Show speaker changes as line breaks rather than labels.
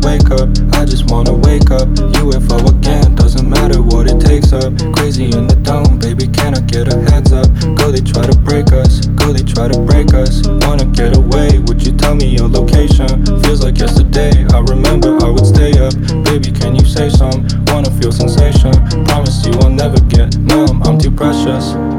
wake up, I just wanna wake up. UFO again, doesn't matter what it takes up. Crazy in the dome, baby, can I get a heads up? Go, they try to break us, go, they try to break us. Wanna get away, would you tell me your location? Feels like yesterday, I remember I would stay up. Baby, can you say some? Wanna feel sensation, promise you I'll never get numb, I'm too precious.